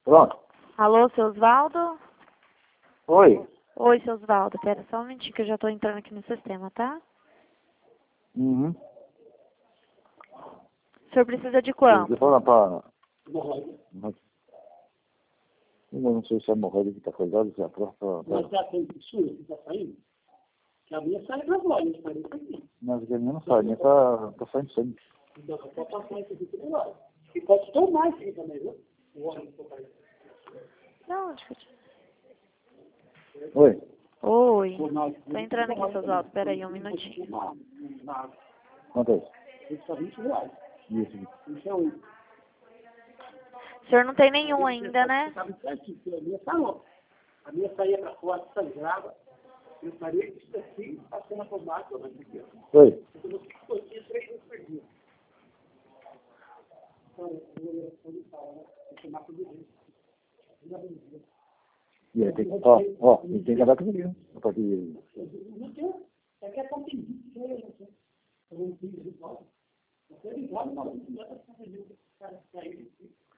Pronto. Alô, seu Osvaldo? Oi. Oi, seu Osvaldo. Pera só um minutinho que eu já tô entrando aqui no sistema, tá? Uhum. O senhor precisa de Eu quanto? vou falar pra... Eu não sei se é hemorroida que tá coisada, se é a própria... Mas já tem fissura que está saindo? Que a minha sai na voz, mas parece aqui. Mas a minha não sai, a minha tá saindo sangue. Então, só pode passar isso aqui tudo lá. E pode tomar isso aqui também, viu? O óleo que eu falei. Não, deixa eu... Oi. Oi. Tô entrando aqui, seu Osvaldo. Pera aí, um minutinho. Quanto é isso? Isso é R$20. Isso aqui. Isso é um. O senhor não tem nenhum ainda, né? Sabe certinho, porque a minha tá louca. A minha saía pra fora, sangrava. Eu faria isso aqui, passando a pomada, toda aqui, ó. Oi. Eu não fico aqui 3 vezes por dia. Então, eu vou tomar tudo isso. E aí tem que... Ó, tem que andar comigo. A partir de... Não tem. É que é tão pedido que eu não fiz de volta. Você igual, não dá pra fazer o cara sair.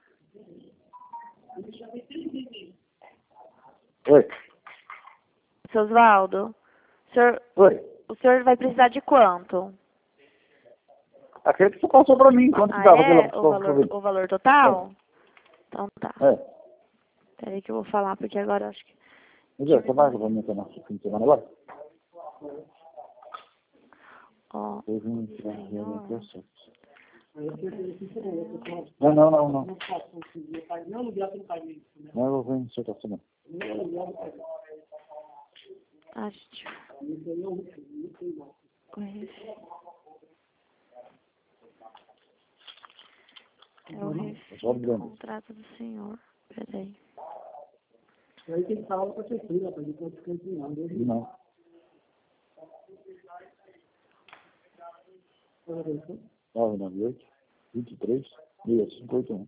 Eu já vi 3 vezes. Oi. Seu Osvaldo, Oi. o senhor vai precisar de quanto? Aquele que você passou pra mim, quanto que dava É? aquela... O valor total? Então tá. É. Peraí que eu vou falar, porque agora eu acho que... Mas é, você vai pra mim até nosso fim de semana agora? Ó, Eu vim senhor... Não. Não aluguel tem pai mesmo. Não, eu vou em certa semana. Nem aluguel tem pai. Ah, gente... É o refil do contrato do senhor. Peraí. Aí tem que falar com a prefeitura, para ele não ficar ensinando. Não. Olha isso. 998 23 6581.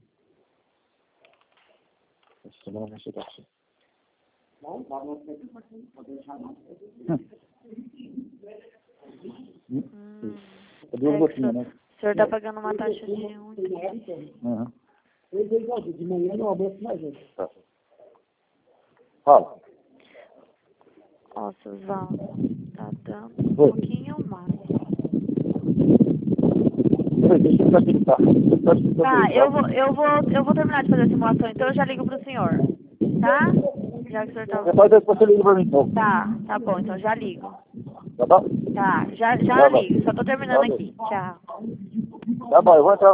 Essa semana vai ser assim. Não, não deixar não. É duas gotinhas, né? O senhor tá pagando uma taxa de 1. Uhum. Eu dei igual, de manhã no almoço na gente. Tá. Fala. Ó, seu Osvaldo, tá dando um pouquinho mais. Deixa eu facilitar. Tá, eu vou terminar de fazer a simulação, então eu já ligo pro senhor. Tá? Já que o senhor tá... Depois você liga pra mim, então. Tá bom, então já ligo. Tá bom? Tá, já Tá bom. ligo, só tô terminando aqui. Tchau. Tá bom, eu vou entrar.